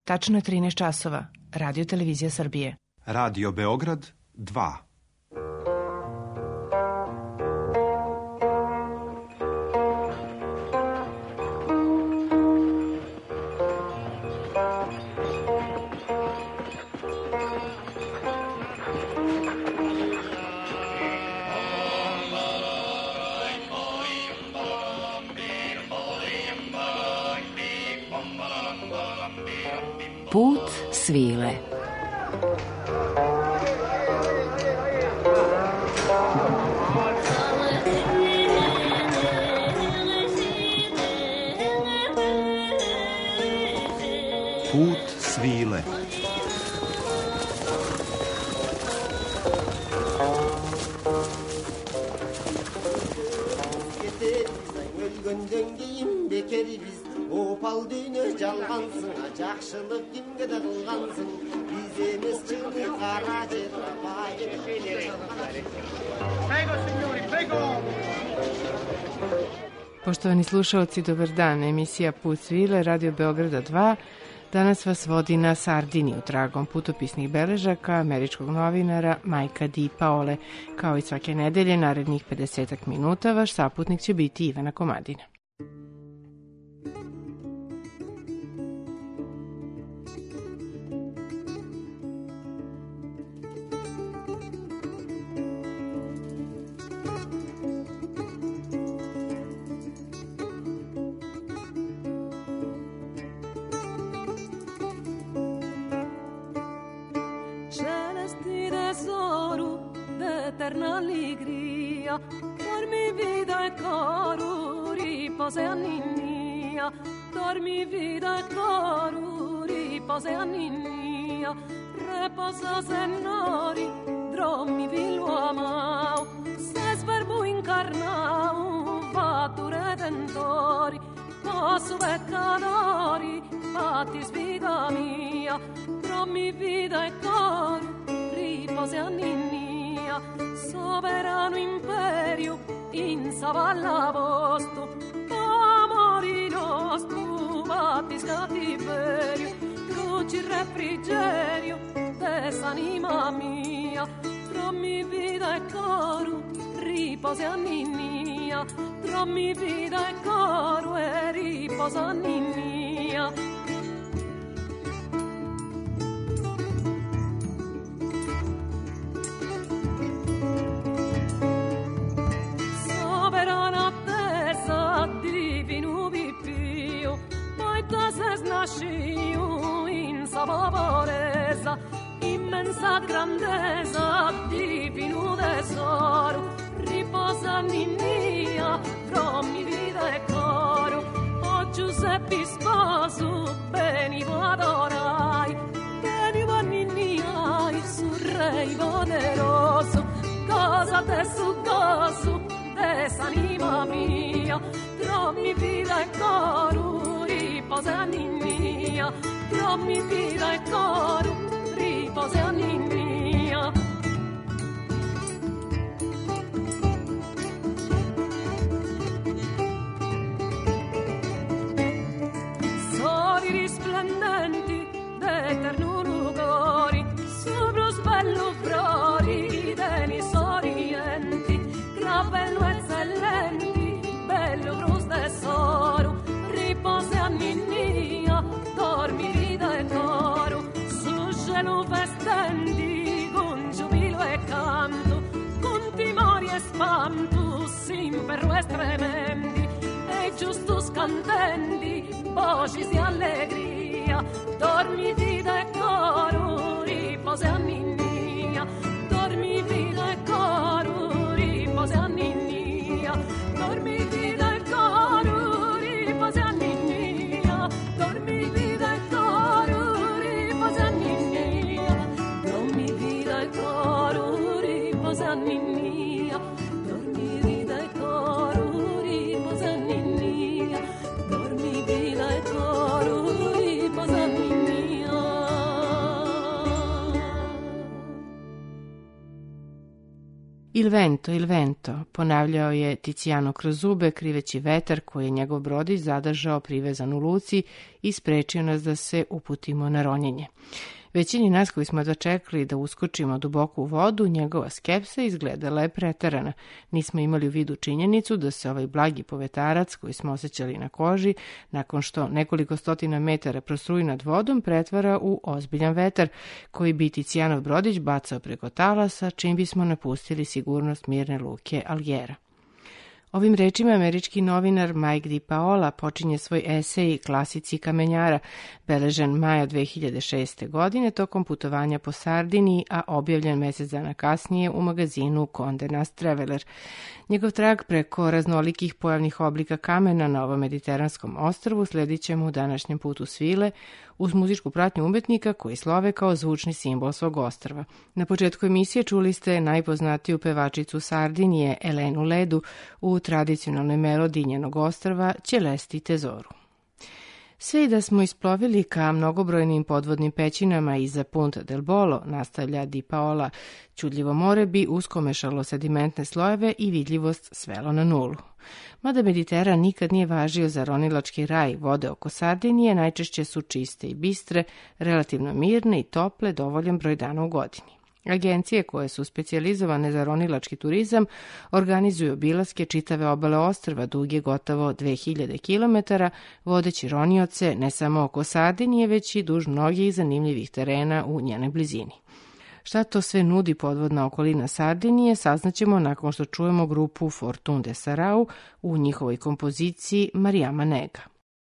Tačno je 13 časova. Radio Televizija Srbije. Radio Beograd 2. Put svile. Put svile. Opal dünya жалғансың, жақшылық кімге де қылғансың, біз емес чыны қара жер Poštovani slušalci, dobar dan. Emisija Put svile, Radio Beograda 2. Danas vas vodi na Sardiniju tragom putopisnih beležaka američkog novinara Majka Di Paole. Kao i svake nedelje, narednih 50 minuta, vaš saputnik će biti Ivana Komadina. Eterna allegria, dormi vida e coro, riposa anninnia, dormi vida e coro, riposa anninnia, reposa senori, drommi vilu amau, ses verbo incarnau, fatu redentori, posso peccadori, fatis vida mia, drommi vida e coro, riposa anninnia, sovrano imperio in savalla posto, amori nostro battis cattiverio, cruci refrigerio desanima mia, trommi vida e coro, riposa anninnia, trommi vida e coro e riposa anninnia. Nasciu in sa pobreza, immensa grandeza, divino tesoro, riposa ninnia, frommi vida e coro, o Giuseppi sposo, venivo adorai, venivo ninnia, il suo re poderoso, cosa te su gozo, desanima mia, frommi vida e coro, riposa ninnia, drommi vida e coro, riposa ninnia. Soli risplendenti d'eterno lugori, sopra sbello flori dei sorrienti, gravello eccellenti, bello cruz tesoro, riposa ninnia, dormi vida e coro, sul cielo festendi con giubilo e canto, con timori e spanto, simperu estremendi, e giustus cantendi, voci di allegria, dormi vida e coro, riposa ninnia, dormi vida e coro, riposa ninnia, dormi vida e coro, riposa ninnia, dormi vida e coro, riposa ninnia, dormi vida e coro, riposa ninnia, dormi vida e coro, riposa ninnia, dormi vida e coro, riposa ninnia. Il vento, ponavljao je Tiziano kroz zube, kriveći vetar koji je njegov brodić zadržao privezan u luci i sprečio nas da se uputimo na ronjenje. Većini nas koji smo dočekali da uskočimo duboko u vodu, njegova skepsa izgledala je preterana. Nismo imali u vidu činjenicu da se ovaj blagi povetarac koji smo osjećali na koži, nakon što nekoliko stotina metara prostruji nad vodom, pretvara u ozbiljan vetar, koji bi Tizianov brodić bacao preko talasa, čim bismo napustili sigurnost mirne luke Alghera. Ovim rečima američki novinar Mike DiPaola počinje svoj esej Klasici kamenjara, beležen maja 2006. godine tokom putovanja po Sardiniji, a objavljen mjesec dana kasnije u magazinu Condé Nast Traveler. Njegov trag preko raznolikih pojavnih oblika kamena na ovom mediteranskom ostrvu sledit ćemo u današnjem putu svile uz muzičku pratnju umetnika koji slove kao zvučni simbol svog ostrva. Na početku emisije čuli ste najpoznatiju pevačicu Sardinije Elenu Ledu u tradicionalnoj melodiji njenog ostrva Celesti Tezoru. Sve i da smo isplovili ka mnogobrojnim podvodnim pećinama iza Punta del Bolo, nastavlja DiPaola, čudljivo more bi uskomešalo sedimentne slojeve i vidljivost svelo na nulu. Mada Mediteran nikad nije važio za ronilački raj, vode oko Sardinije najčešće su čiste i bistre, relativno mirne i tople dovoljan broj dana u godini. Agencije koje su specijalizovane za ronilački turizam organizuju obilaske čitave obale ostrva duge gotovo 2000 km, vodeći ronioce ne samo oko Sardinije, već i duž mnogih zanimljivih terena u njenoj blizini. Šta to sve nudi podvodna okolina Sardinije, saznaćemo nakon što čujemo grupu Fortun de Sarau u njihovoj kompoziciji Mariama Nega.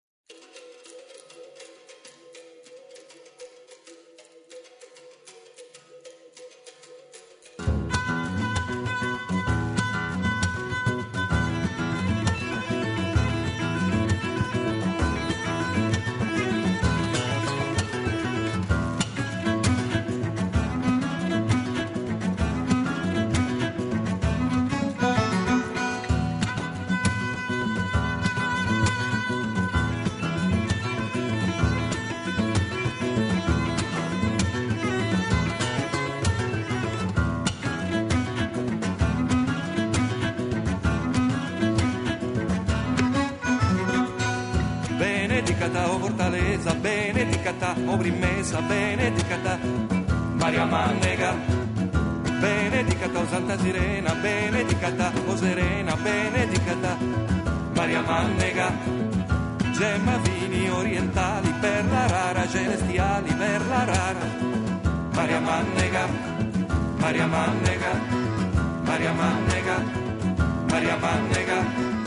Benedicata, o fortaleza, benedicata, o primesa, benedicata, Maria Mannega. Benedicata, o Santa Sirena, benedicata, o Serena, benedicata, Maria Mannega. Gemma vini orientali, perla rara, celestiali, perla rara, Maria Mannega, Maria Mannega, Maria Mannega, Maria Mannega.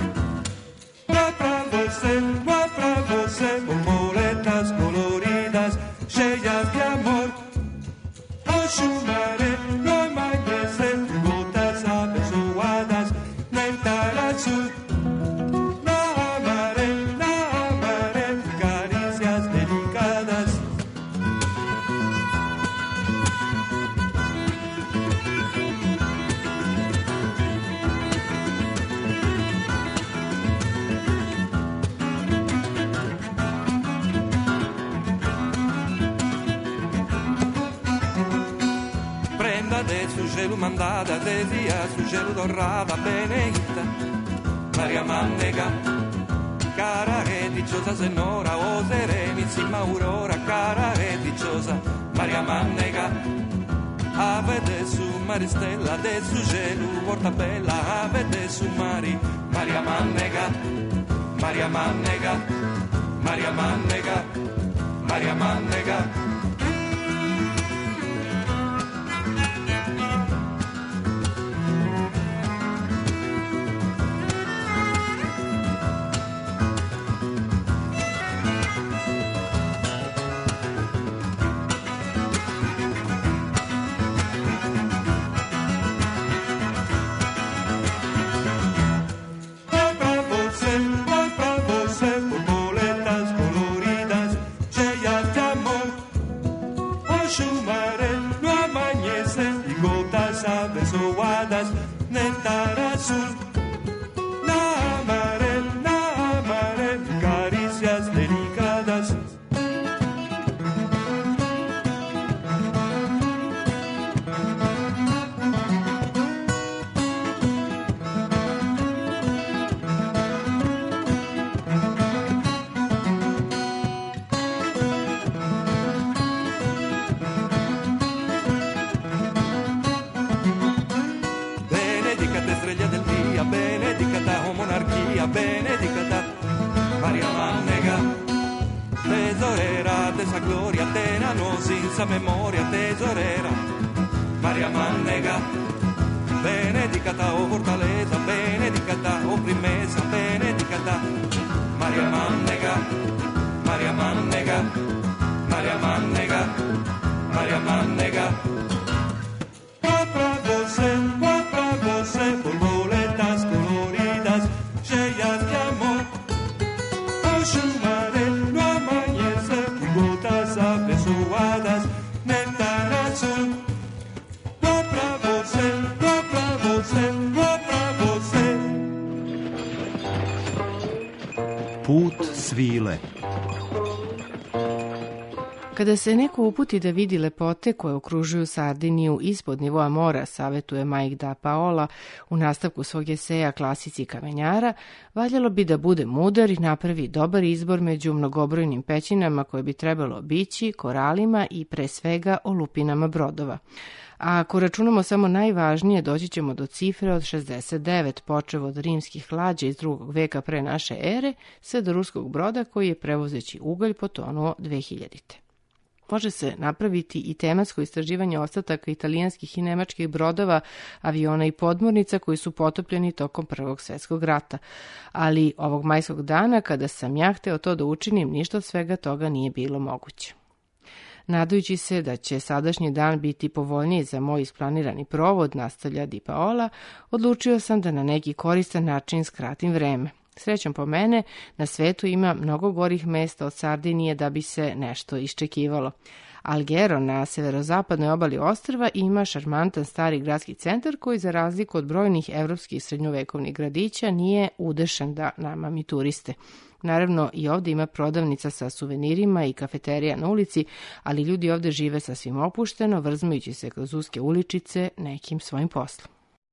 Para você, borboletas coloridas, cheias de amor. O chumaré no hay mais presente, gotas abençoadas, néctar azul. Na amaré, carícias delicadas. De su gelo mandada, desía su gelo dorada, beneita, Maria Mannega. Cara e dicciosa senora, o serenissima aurora, cara e dicciosa, Maria Mannega. Ave de su maristella, de su gelo, portabella, ave de su mari, Maria Mannega, Maria Mannega, Maria Mannega, Maria Mannega. Borboletas coloridas, cheias de amor. sa gloria, tenano senza memoria, tesorera. Maria Mannega, benedicata o fortaleza, benedicata o primesa, benedicata. Maria Mannega, Maria Mannega, Maria Mannega, Maria Mannega. Para você, borboletas coloridas, cheias de amor. Ao chumaré no amanhecer, gotas abençoadas, néctar azul. Vou pra você, vou pra você, vou pra você. Put svile. Kada se neko uputi da vidi lepote koje okružuju Sardiniju ispod nivoa mora, savetuje Mike da Paola u nastavku svog eseja Klasici kamenjara, valjalo bi da bude mudar i napravi dobar izbor među mnogobrojnim pećinama koje bi trebalo obići, koralima i pre svega olupinama brodova. A ako računamo samo najvažnije, doći ćemo do cifre od 69, počev od rimskih lađa iz 2. veka pre naše ere, sve do ruskog broda koji je prevozeći ugalj potonuo 2000. Može se napraviti i tematsko istraživanje ostataka italijanskih i nemačkih brodova, aviona i podmornica koji su potopljeni tokom Prvog svjetskog rata. Ali ovog majskog dana, kada sam ja hteo to da učinim, ništa od svega toga nije bilo moguće. Nadajući se da će sadašnji dan biti povoljniji za moj isplanirani provod, nastavlja Di Paola, odlučio sam da na neki koristan način skratim vreme. Srećom po mene, na svetu ima mnogo gorih mesta od Sardinije da bi se nešto iščekivalo. Alghero na severozapadnoj obali ostrva ima šarmantan stari gradski centar koji za razliku od brojnih evropskih srednjovekovnih gradića nije udešen da namami turiste. Naravno i ovdje ima prodavnica sa suvenirima i kafeterija na ulici, ali ljudi ovdje žive sasvim opušteno, vrzmajući se kroz uske uličice nekim svojim poslom.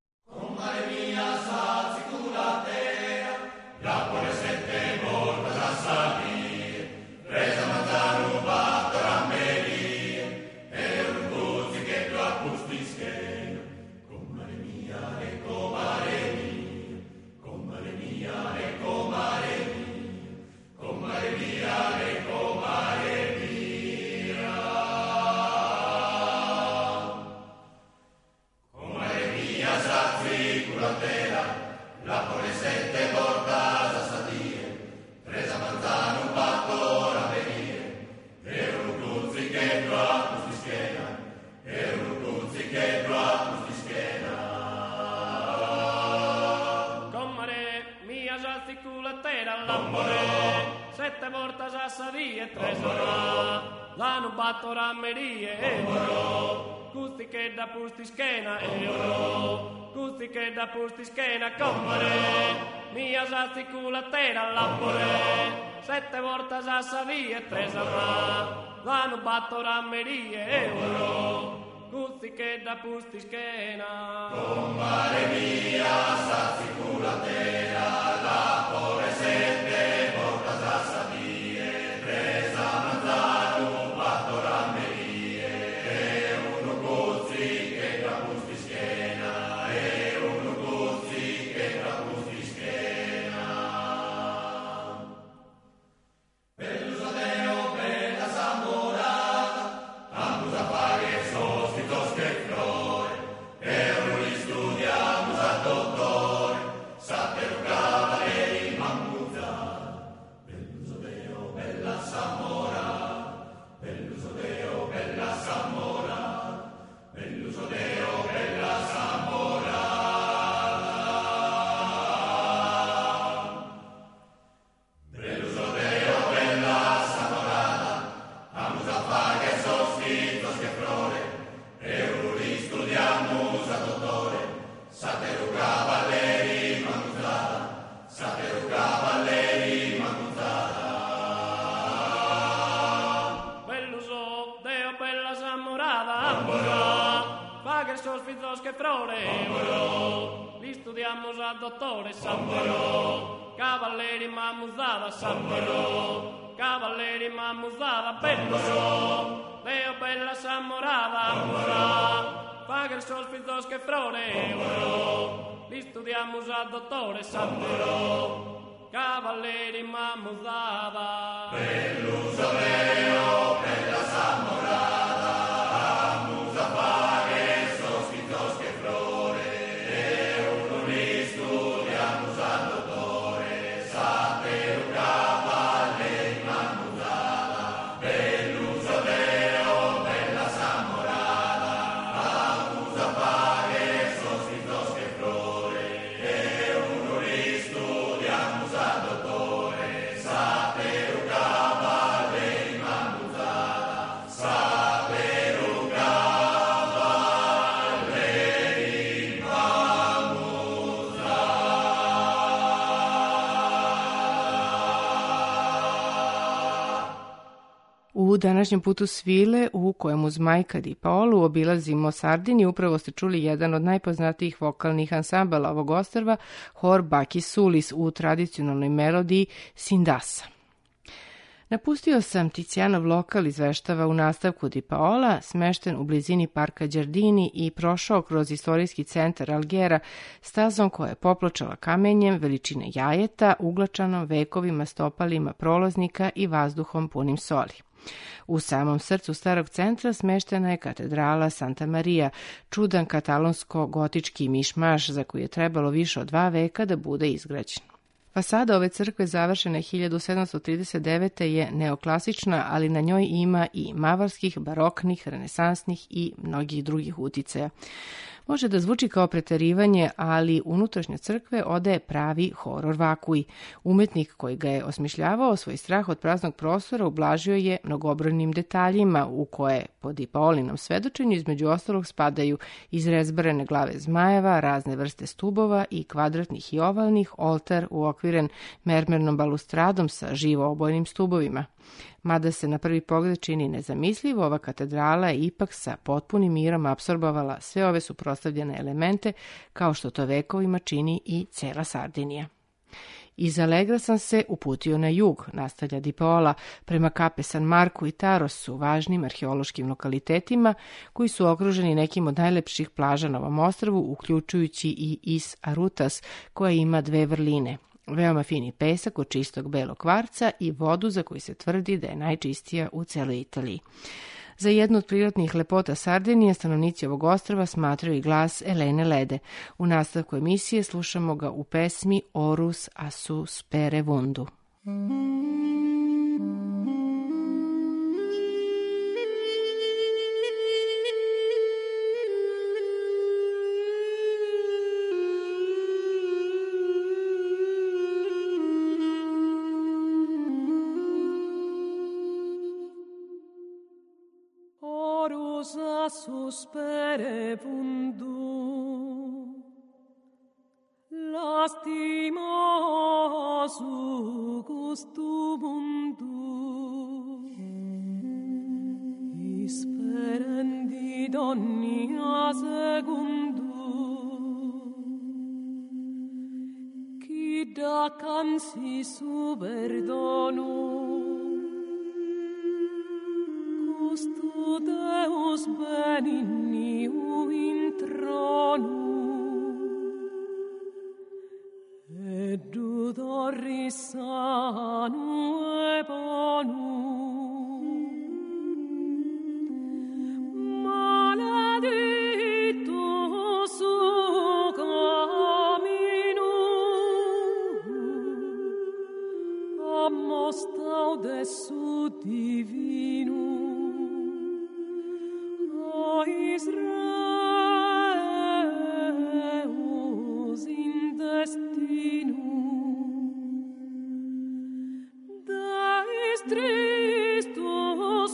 L'hanno batto rammerie, gusti che da pusti schena, gusti che da pusti schena, comare, mia sasti culatera, lampore, 7 volte a savie, 3 a l'hanno batto rammerie, gusti che da pusti schena. Comare mia sasti culatera, lampore, 7 volte a savie, 3 a li studiamo al dottore Sambolo, cavalleri mammuzava Sambolo, cavalleri mammuzava bello, Leo bella Samorava, paga il sospito che frore, li studiamo al dottore Sambolo, cavalleri mammuzava bello, današnjem putu svile, u kojem uz Majka di Paolu obilazimo Sardiniju, upravo ste čuli jedan od najpoznatijih vokalnih ansambala ovog ostrva, hor Baki Sulis u tradicionalnoj melodiji Sindasa. Napustio sam Ticijanov lokal, izveštava u nastavku Di Paola, smešten u blizini parka Đardini i prošao kroz istorijski centar Algera stazom koja je popločala kamenjem veličine jajeta, uglačanom vekovima stopalima prolaznika i vazduhom punim soli. U samom srcu starog centra smeštena je katedrala Santa Maria, čudan katalonsko-gotički mišmaš za koji je trebalo više od 2 veka da bude izgrađen. Fasada ove crkve završena 1739. je neoklasična, ali na njoj ima i mavarskih, baroknih, renesansnih i mnogih drugih uticaja. Može da zvuči kao preterivanje, ali unutrašnje crkve odaje pravi horor vakuj. Umetnik koji ga je osmišljavao svoj strah od praznog prostora ublažio je mnogobrojnim detaljima u koje, po Di Paolinom svedočenju, između ostalog spadaju izrezbarene glave zmajeva, razne vrste stubova i kvadratnih i ovalnih, oltar uokviren mermernom balustradom sa živo obojnim stubovima. Mada se na prvi pogled čini nezamislivo, ova katedrala je ipak sa potpunim mirom apsorbovala sve ove suprotstavljene elemente, kao što to vekovima čini i cela Sardinija. Iz Alegra sam se uputio na jug, nastavlja Di Paola, prema Kape San Marku i Tarosu, važnim arheološkim lokalitetima koji su okruženi nekim od najlepših plaža na ovom ostrvu, uključujući i Is Arutas, koja ima 2 vrline. Veoma fini pesak od čistog belog kvarca i vodu za koju se tvrdi da je najčistija u celoj Italiji. Za jednu od prirodnih lepota Sardinije stanovnici ovog ostrva smatraju i glas Elene Lede. U nastavku emisije slušamo ga u pesmi Orus asu spere vundu. Suspere vundu lastimosu gustumundu isperendi donnia segundu qui da cansi su perdonu Deus benigniu in tronu et udoris sanu e bonum maledictus su camino amos taude su divino Israeus in destinum Deis tristus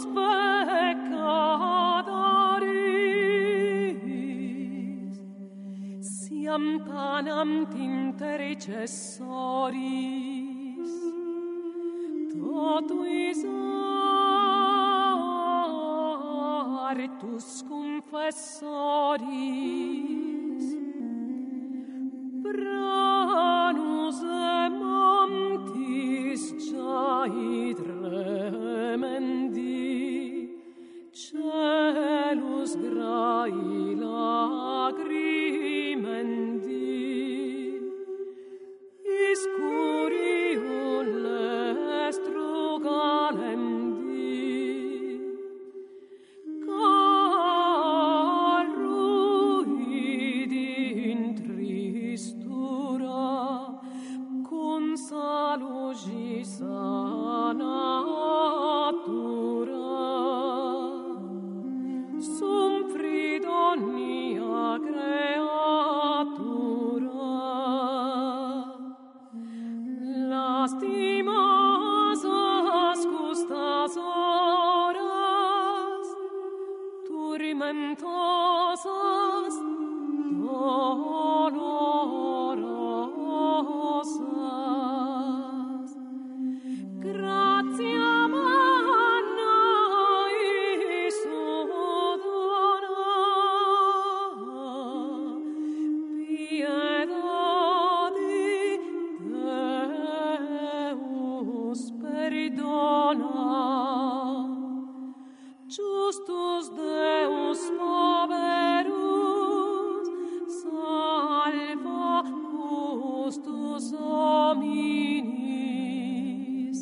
peccatoris siam tanam intercessoris totuis artus confessoris branus emantis giai tremendi celus grai lagrimendi iscurium lestru galendi Gratia manna Justus Deus poverus, salva Justus hominis.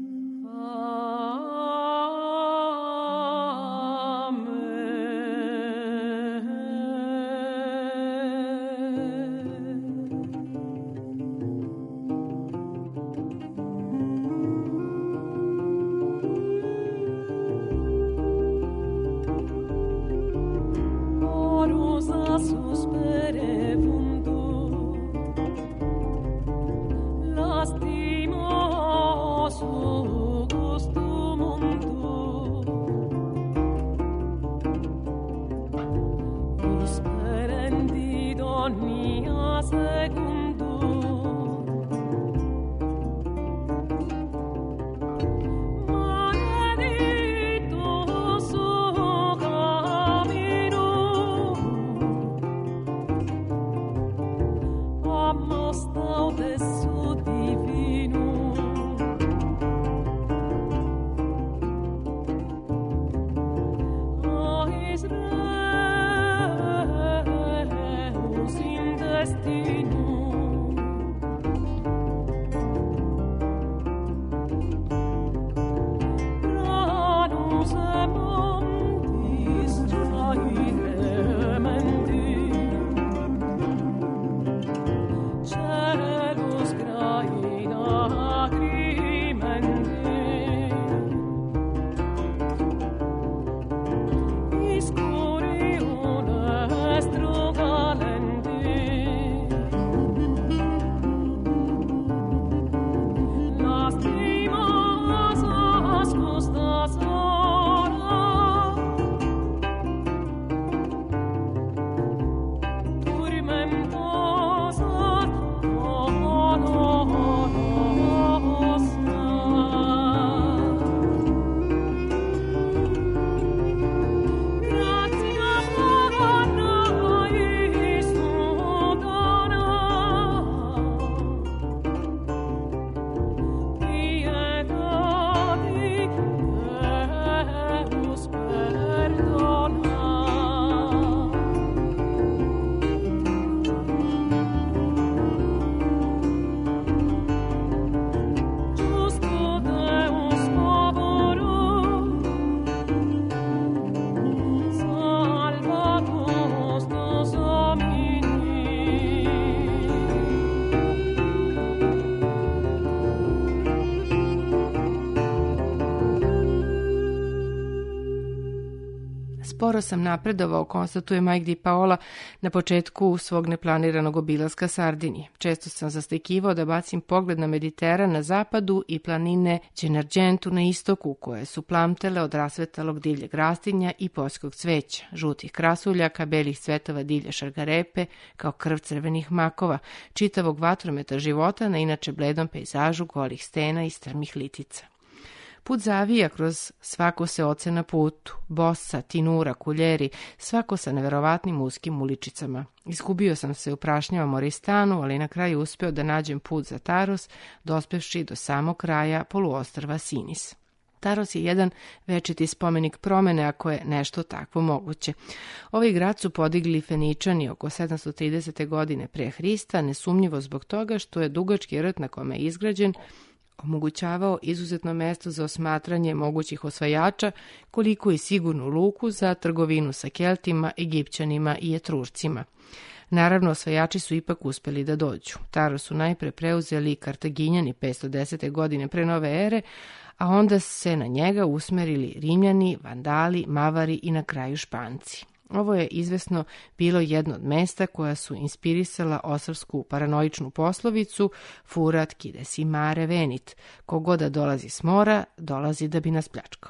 Sporo sam napredovao, konstatuje Mike Di Paola na početku svog neplaniranog obilaska Sardinije. Često sam zastekivao da bacim pogled na Mediteran na zapadu i planine Gennargentu na istoku, koje su plamtele od rasvetalog divljeg rastinja i poljskog cveća, žutih krasuljaka, belih cvetova divlje šargarepe, kao krv crvenih makova, čitavog vatrometa života na inače bledom pejzažu golih stena i strmih litica. Put zavija kroz svako seoce na putu, Bossa, Tinura, Kuljeri, svako sa neverovatnim uskim uličicama. Izgubio sam se u prašnjavom Oristanu, ali na kraju uspeo da nađem put za Taros, dospevši do samog kraja poluostrva Sinis. Taros je jedan večiti spomenik promene, ako je nešto takvo moguće. Ovaj grad su podigli Feničani oko 730. godine pre Hrista, nesumnjivo zbog toga što je dugački rt na kome je izgrađen omogućavao izuzetno mesto za osmatranje mogućih osvajača, koliko i sigurnu luku za trgovinu sa Keltima, Egipćanima i Etrurcima. Naravno, osvajači su ipak uspeli da dođu. Taros su najpre preuzeli Kartaginjani 510. godine pre nove ere, a onda se na njega usmerili Rimljani, Vandali, Mavari i na kraju Španci. Ovo je izvesno bilo jedno od mesta koja su inspirisala osavsku paranoičnu poslovicu Furat kide si mare venit, kogoda dolazi s mora, dolazi da bi nas pljačkao.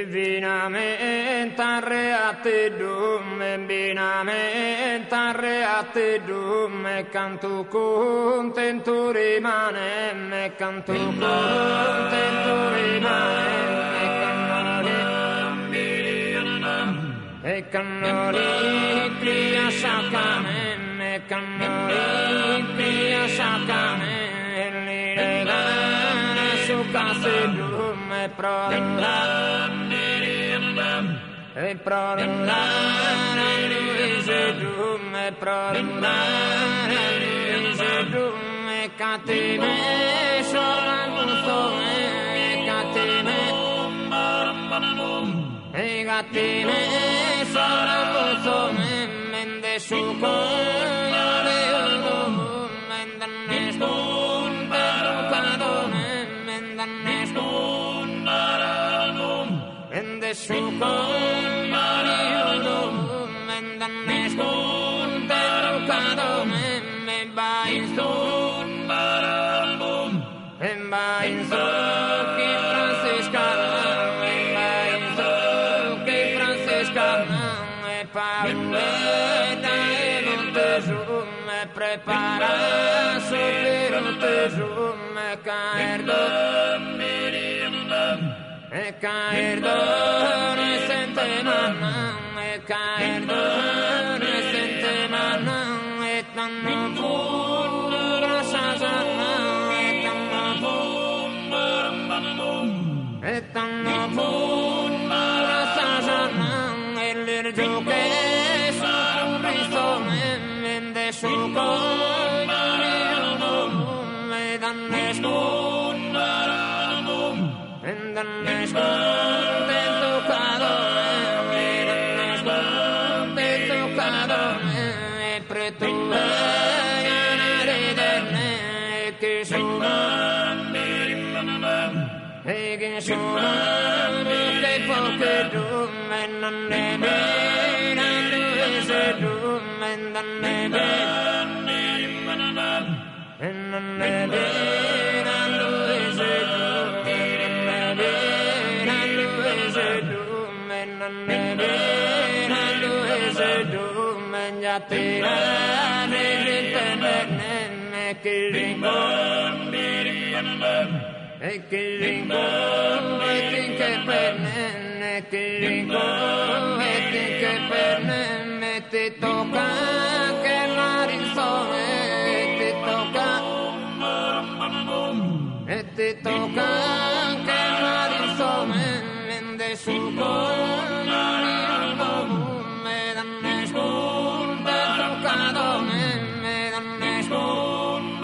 Vinamente reate dume, vinamente reate dume, cantu contentu rimane, me cantu contentu rimane, e cannoli plia sciacane, me cannoli plia sciacane, li regane su case dume pronda. e prolungare l'usedum, e prolungare l'usedum, e catene solamuso, e catene, e catene solamuso, mende su cogliore udum, mendane spunte lucadone, mendane spunte radum, mende su cogliore udum, mendane spunte lucadone, me vai spunte radum, me vai spunte francescana, me vai spunte francescana, e pauleta e non te giù, me prepara su per un te giù, me caer e caer ne sente manna, e caer ne sente manna, e tanno pura sasana, e tanno pura, e tanno pura sasana, e l'irgio che su Cristo mende su coglione me danne spuntaranum, me danne spunte toccado, me danne spunte toccado, e pretule riderne che sono e che sono che poche dume non ne vedono due dume non ne vedono e non ne vedono due dume non ne vedono due dume già tirare ritenne che e che ringo e che penne, che ringo e che penne, ti tocca che marinsone, ti tocca e ti tocca che marinsone, mende su coglione, me danne spunte toccado, me danne spunte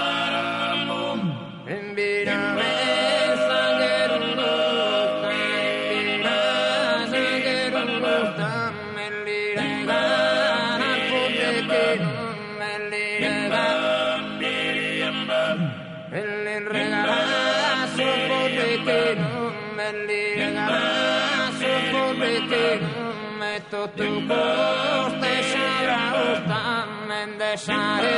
invitame. Tu coste sarà mende sare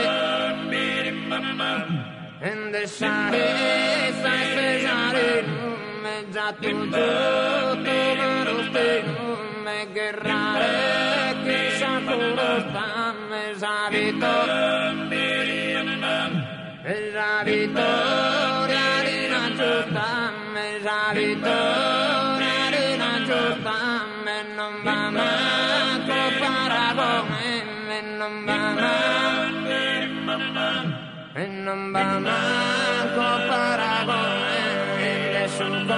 ende sare sai pesare me già tu veruste me guerrare che sa puro me zavito e zavito rina giusta me zavito rina giusta me non va mai non va manco paragone nessun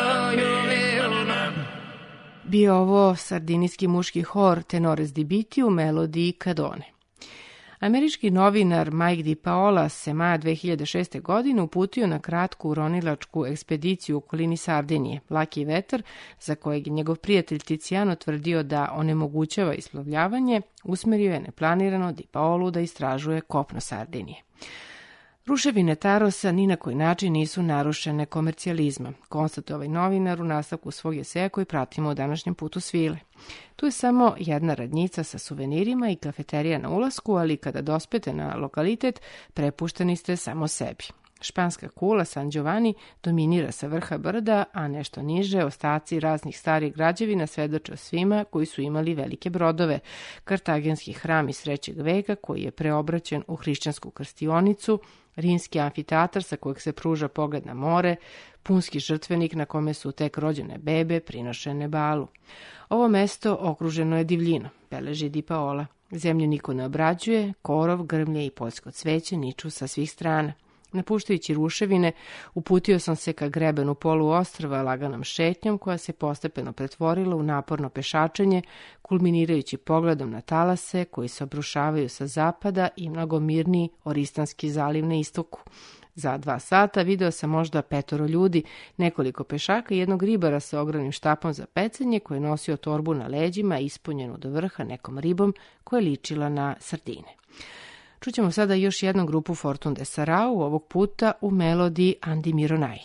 Bio ovo sardinijski muški hor Tenores di Biti u melodiji Cadone. Američki novinar Mike DiPaola se maja 2006. godine uputio na kratku uronilačku ekspediciju u okolini Sardinije, Laki vetar, za kojeg je njegov prijatelj Tiziano tvrdio da onemogućava isplovljavanje, usmerio je neplanirano DiPaolu da istražuje kopno Sardinije. Ruševine Tarosa ni na koji način nisu narušene komercijalizma, konstatuje ovaj novinar u nastavku svog eseja koji pratimo u današnjem putu svile. Tu je samo jedna radnjica sa suvenirima i kafeterija na ulasku, ali kada dospete na lokalitet, prepušteni ste samo sebi. Španska kula San Giovanni dominira sa vrha brda, a nešto niže ostaci raznih starih građevina svedoče o svima koji su imali velike brodove. Kartagenski hram iz 3. veka koji je preobraćen u hrišćansku krstionicu, rimski amfiteatar sa kojeg se pruža pogled na more, punski žrtvenik na kome su tek rođene bebe prinošene balu. Ovo mesto okruženo je divljinom, beleži DiPaola. Zemlju niko ne obrađuje, korov, grmlje i poljsko cveće niču sa svih strana. Napuštajući ruševine, uputio sam se ka grebenu poluostrva laganom šetnjom koja se postepeno pretvorila u naporno pešačenje, kulminirajući pogledom na talase koji se obrušavaju sa zapada i mnogo mirniji Oristanski zaliv na istoku. Za 2 sata video sam možda 5 ljudi, nekoliko pešaka i jednog ribara sa ogromnim štapom za pecanje koji je nosio torbu na leđima ispunjenu do vrha nekom ribom koja je ličila na sardine. Čućemo sada još jednu grupu Fortune de Sarau, ovog puta u melodiji Andi Mironaj.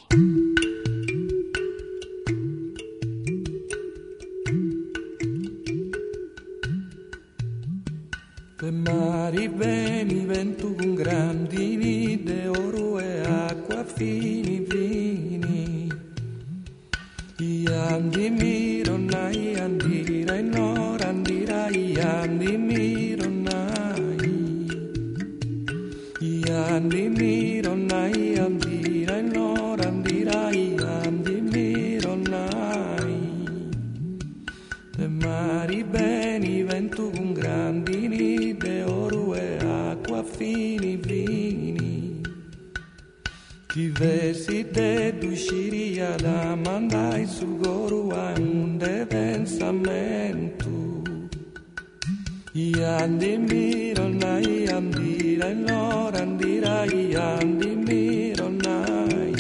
De mari veni ventu con grandini de oro e acqua fini vini. I andi mironai andirai nor andirai andi mironai. I andi mironai andirai nor andirai andi mironai. De mari beni ventu con grandini de oro e acqua fini vini. Chi vesi de d'usciria da mandai sul goru a un de pensamento. I andi mironai andirai nor andirai andi mironai.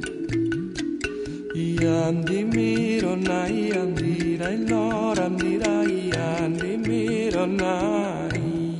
I andi mironai andirai nor andirai andi mironai.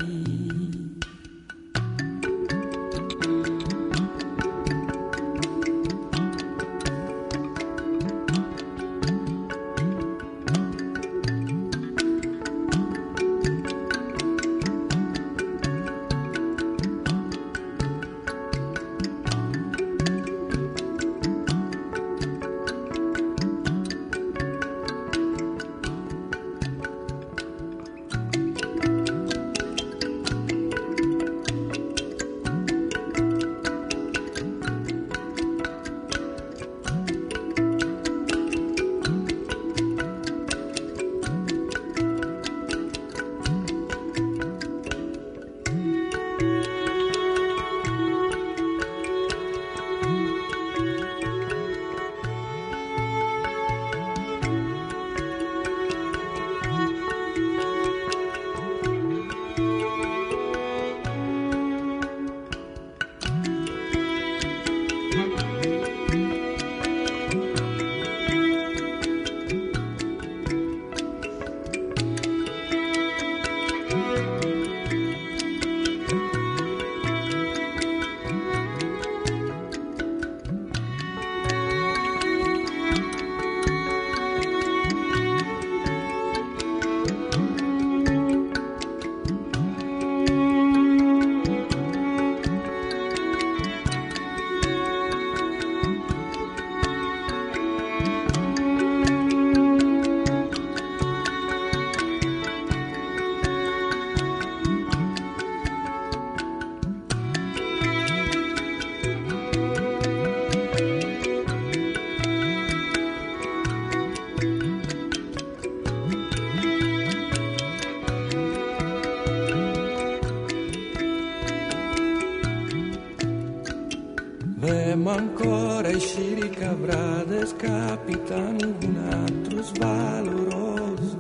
Vemo ancora i sciri cabrades capitano un altro svaloroso.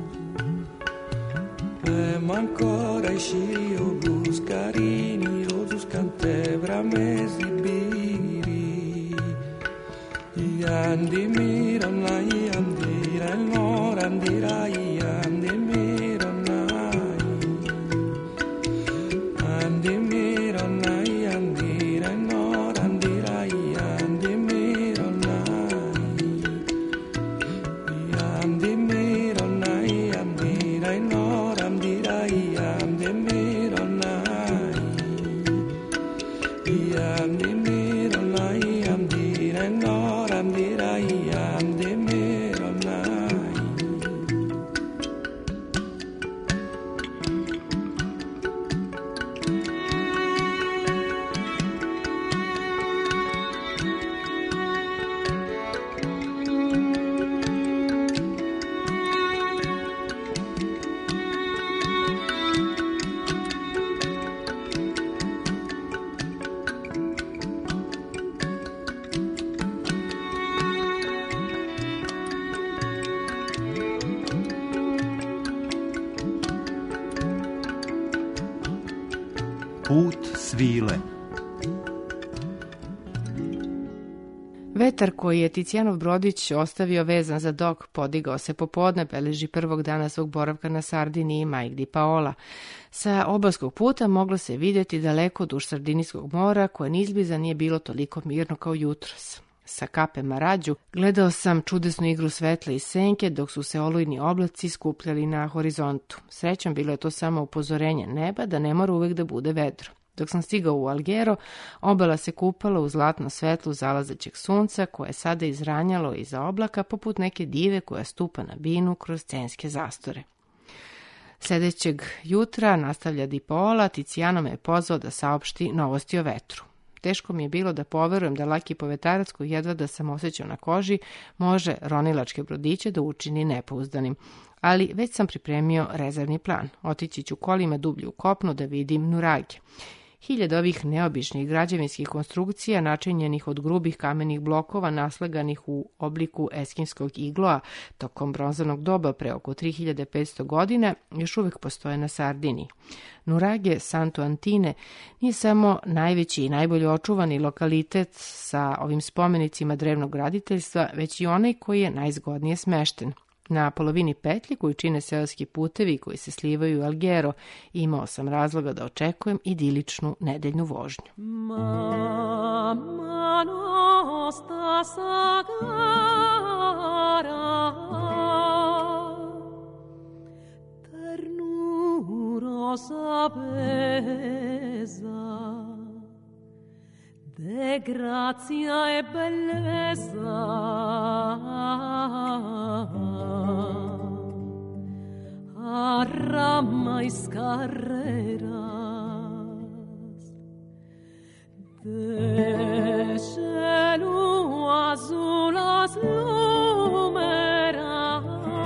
Vemo ancora i sciri obus carini osus cantebra mesi biri. I andi mironai andira il nor andira i andi mironai. Andi mironai andira il nor andira i andi mironai. I andi mironai andira il nor andira i andi mironai. I andi mironai andira il nor andira i andi mironai. Put svile. Vetar koji je Ticijanov brodić ostavio vezan za dok podigao se popodne, beleži prvog dana svog boravka na Sardiniji Mike di Paola. Sa obalskog puta moglo se vidjeti daleko duž Sardinijskog mora, koje nizbliza nije bilo toliko mirno kao jutros. Sa kape Marađu gledao sam čudesnu igru svetla i senke dok su se olujni oblaci skupljali na horizontu. Srećom, bilo je to samo upozorenje neba da ne mora uvek da bude vedro. Dok sam stigao u Alghero, obala se kupala u zlatno svetlu zalazećeg sunca, koje je sada izranjalo iza oblaka poput neke dive koja stupa na binu kroz scenske zastore. Sledećeg jutra, nastavlja Di Paola, Ticijano me je pozvao da saopšti novosti o vetru. Teško mi je bilo da poverujem da laki povetarac koji jedva da sam osjećao na koži može ronilačke brodiće da učini nepouzdanim. Ali već sam pripremio rezervni plan. Otići ću kolima dublje u kopno da vidim nurage. 1000 ovih neobičnih građevinskih konstrukcija, načinjenih od grubih kamenih blokova naslaganih u obliku eskimskog igloa tokom bronzanog doba pre oko 3500 godina, još uvek postoje na Sardiniji. Nurage Santo Antine nije samo najveći i najbolje očuvani lokalitet sa ovim spomenicima drevnog graditeljstva, već i onaj koji je najzgodnije smešten. Na polovini petlji koju čine seoski putevi koji se slivaju u Alghero, imao sam razloga da očekujem idiličnu nedeljnu vožnju. Mamma nostra sagara, ternurosa beza, de grazia e bellezza, arramais carreras, de cielo azulas lumeras,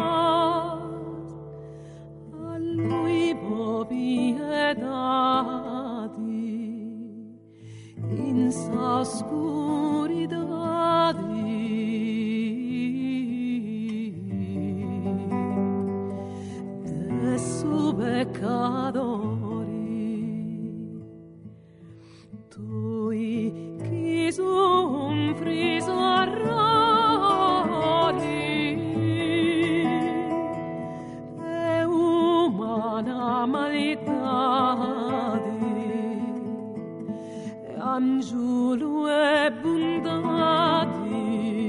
a lui piedadi, in sa oscuridade, de su pecadori, tui quis umbris arrori, e umana malitadi, Angiolo e bondadi,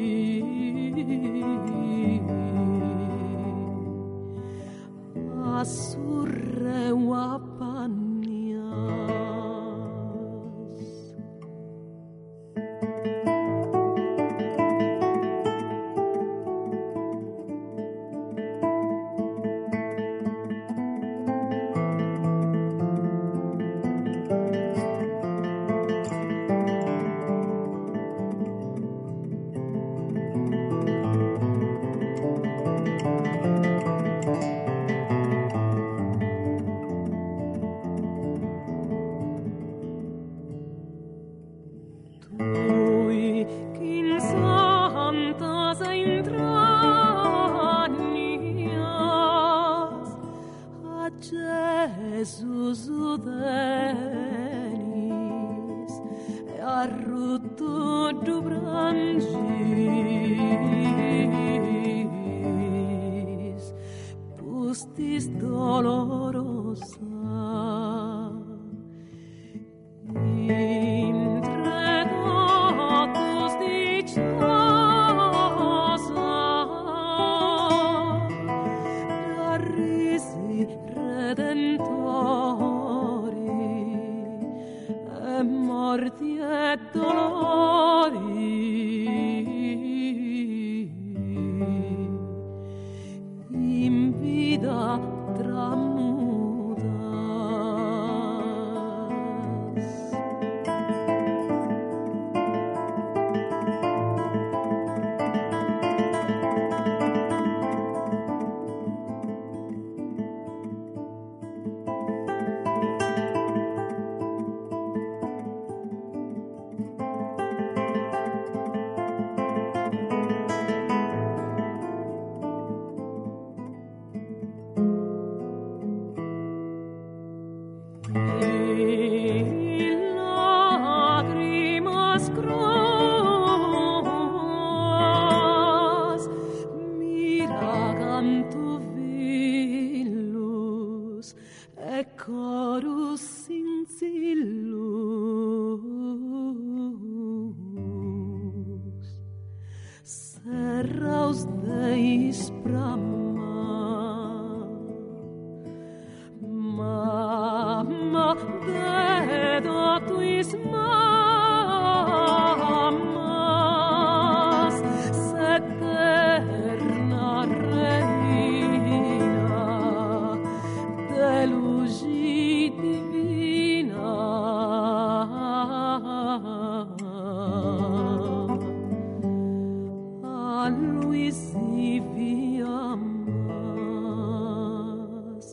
assurre u appannias. Jesus udenis e arrutto du brangis pustis dolorosa intredatus diciosa darrisi redentori e morti e dolori in vida tramutas. e chorus sincillus serraus Deis Brahma mamma dedotuis mammas seterna reina de luci divina a lui si viamas.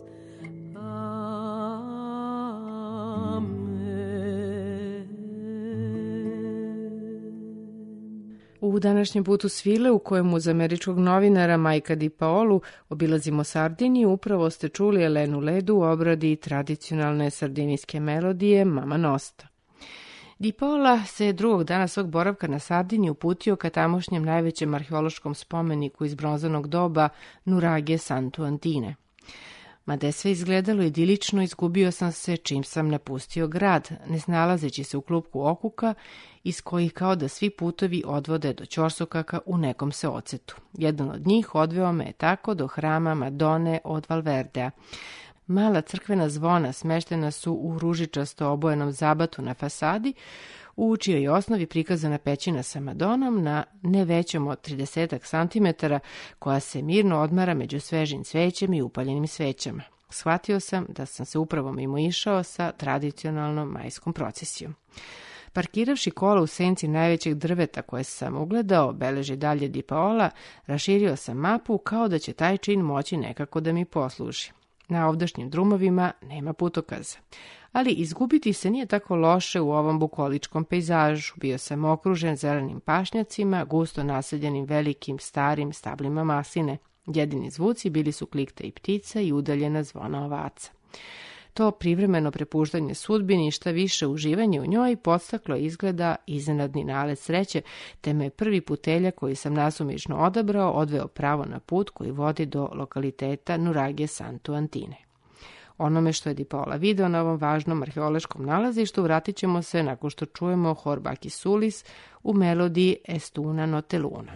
U današnjem putu svile, u kojem uz američkog novinara Majka Di Paolu obilazimo Sardiniju, upravo ste čuli Elenu Ledu u obradi tradicionalne sardinijske melodije Mama Nosta. Di Paola se drugog dana svog boravka na Sardiniji uputio ka tamošnjem najvećem arheološkom spomeniku iz bronzanog doba Nuraghe Santo Antine. Mada je sve izgledalo idilično, izgubio sam se čim sam napustio grad, ne snalazeći se u klupku okuka, iz kojih kao da svi putovi odvode do ćorsokaka u nekom se ocetu. Jedan od njih odveo me je tako do hrama Madone od Valverdea. Mala crkvena zvona smeštena su u ružičasto obojenom zabatu na fasadi, u čijoj osnovi prikazana pećina sa Madonom na ne većom od 30 cm, koja se mirno odmara među svežim cvećem i upaljenim svećama. Shvatio sam da sam se upravo mimo išao sa tradicionalnom majskom procesijom. Parkiravši kola u senci najvećeg drveta koje sam ugledao, beleži dalje Di Paola, raširio sam mapu kao da će taj čin moći nekako da mi posluži. Na ovdašnjim drumovima nema putokaza. Ali izgubiti se nije tako loše u ovom bukoličkom pejzažu. Bio sam okružen zelenim pašnjacima, gusto naseljenim velikim starim stablima masline. Jedini zvuci bili su klikta i ptica i udaljena zvona ovaca. To privremeno prepuštanje sudbini i šta više uživanje u njoj podstaklo izgleda iznenadni nalet sreće, te me prvi putelja koji sam nasumično odabrao odveo pravo na put koji vodi do lokaliteta Nuraghe Santo Antine. Onome što je Di Paola video na ovom važnom arheološkom nalazištu vratit ćemo se nakon što čujemo Hor Baki Sulis u melodiji Estuna Notte Luna.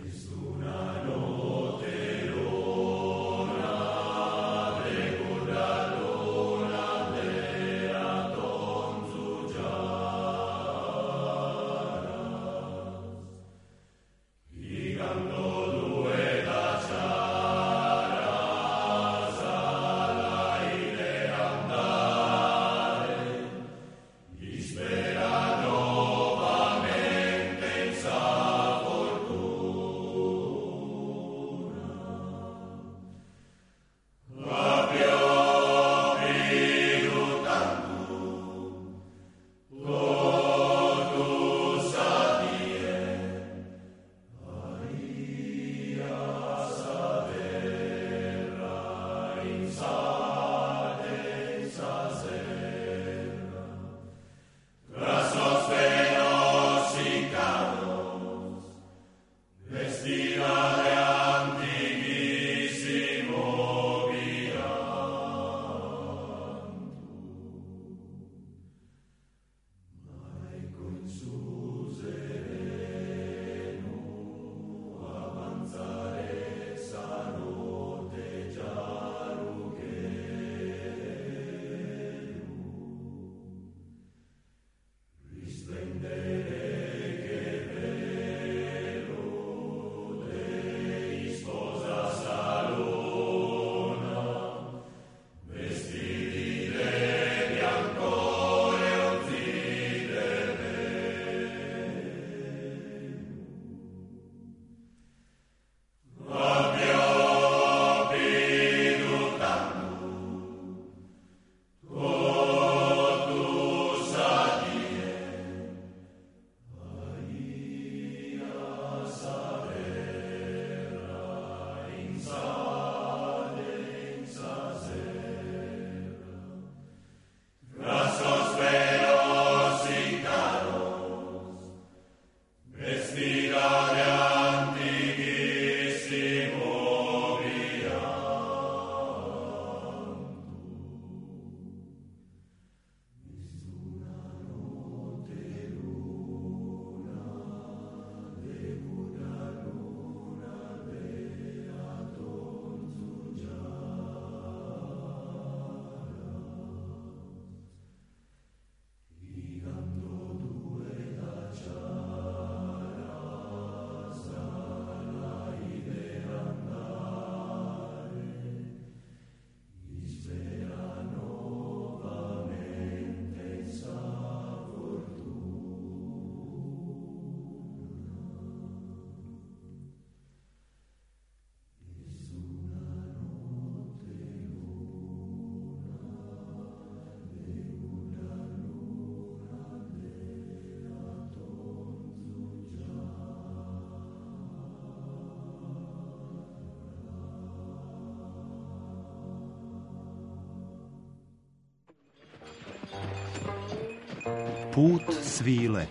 Put svile.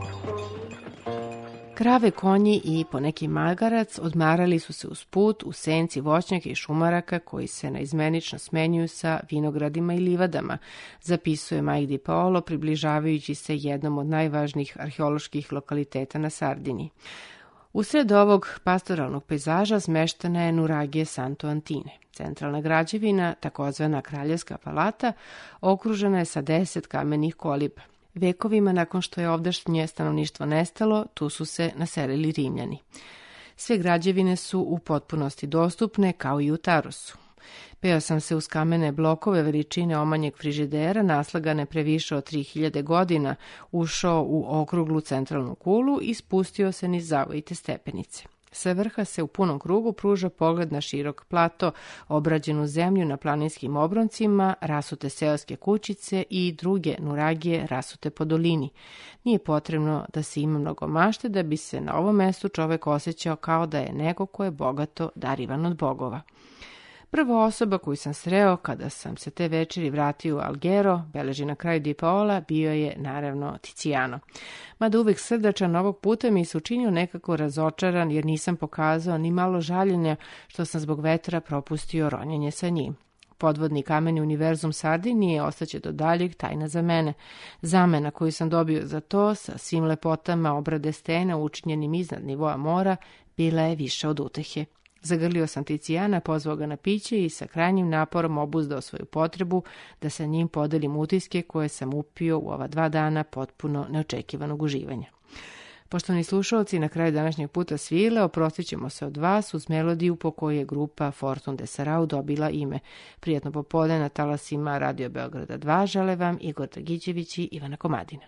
Krave, konji i poneki magarac odmarali su se uz put u senci voćnjaka i šumaraka koji se naizmenično smenjuju sa vinogradima i livadama, zapisuje Mike Di Paolo približavajući se jednom od najvažnijih arheoloških lokaliteta na Sardiniji. Usred ovog pastoralnog pejzaža smeštena je nuragija Santo Antine. Centralna građevina, takozvana Kraljevska palata, okružena je sa 10 kamenih koliba. Vekovima nakon što je ovdašnje stanovništvo nestalo, tu su se naselili Rimljani. Sve građevine su u potpunosti dostupne, kao i u Tarosu. Peo sam se uz kamene blokove veličine omanjeg frižidera, naslagane previše od 3000 godina, ušao u okruglu centralnu kulu i spustio se niz zavojite stepenice. Sa vrha se u punom krugu pruža pogled na širok plato, obrađenu zemlju na planinskim obroncima, rasute seoske kućice i druge nuragije rasute po dolini. Nije potrebno da se ima mnogo mašte da bi se na ovom mestu čovek osjećao kao da je neko ko je bogato darivan od bogova. Prva osoba koju sam sreo kada sam se te večeri vratio u Alghero, beleži na kraju Di Paola, bio je naravno Tiziano. Mada uvek srdačan, ovog puta mi se učinio nekako razočaran jer nisam pokazao ni malo žaljenja što sam zbog vetra propustio ronjenje sa njim. Podvodni kameni univerzum Sardinije ostaće do daljeg tajna za mene. Zamena koju sam dobio za to, sa svim lepotama obrade stena učinjenim iznad nivoa mora, bila je više od utehe. Zagrlio sam Ticijana, pozvao ga na piće i sa krajnjim naporom obuzdao svoju potrebu da sa njim podelim utiske koje sam upio u ova 2 dana potpuno neočekivanog uživanja. Poštovani slušalci, na kraju današnjeg puta svile oprostit ćemo se od vas uz melodiju po kojoj je grupa Fortun de Sarau dobila ime. Prijetno popodne na talasima Radio Beograda 2 žele vam Igor Dragićević i Ivana Komadina.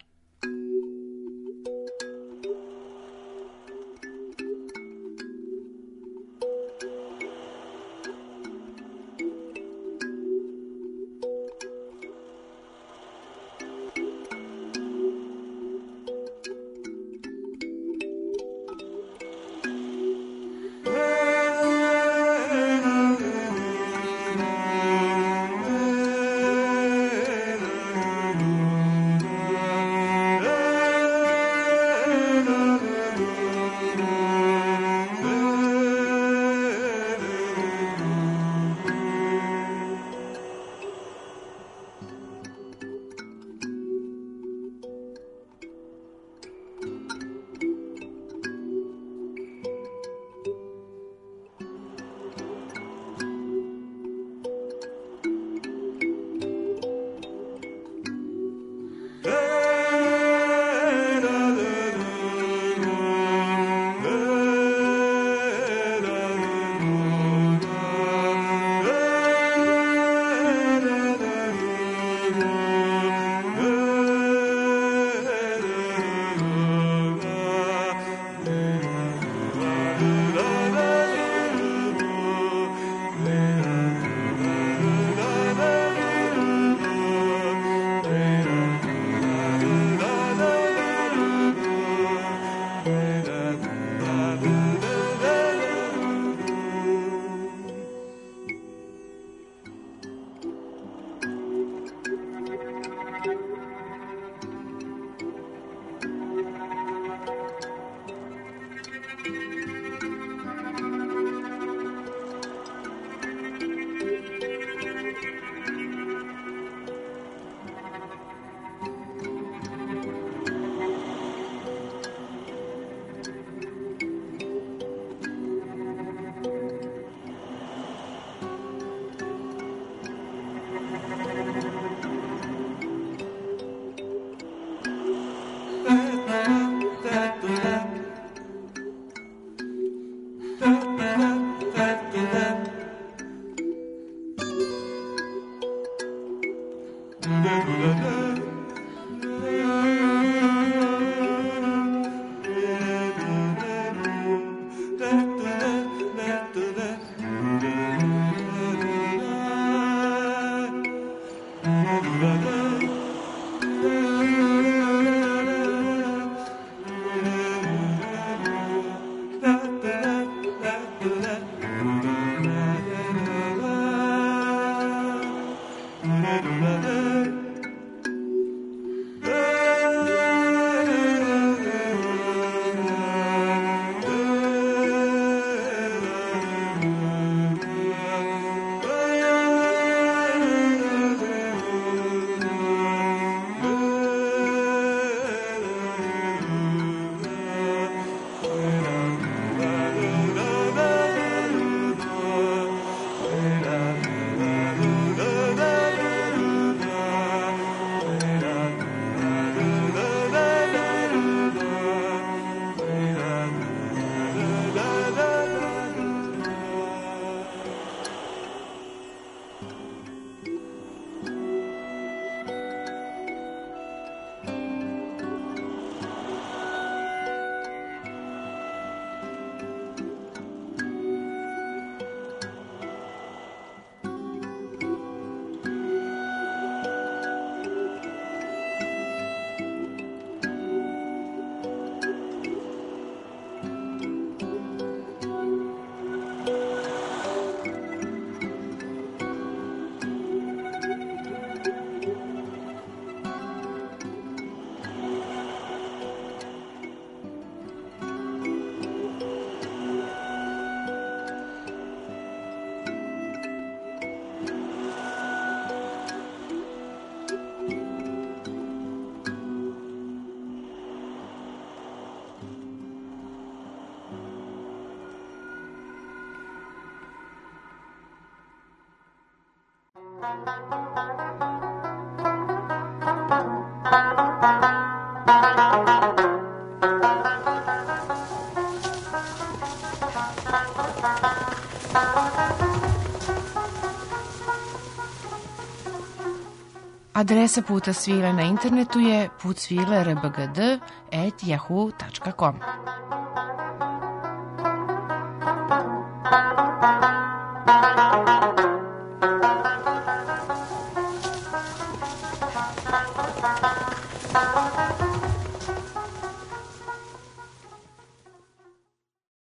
Adresa Puta svile na internetu je putsvile.rbgd@yahoo.com.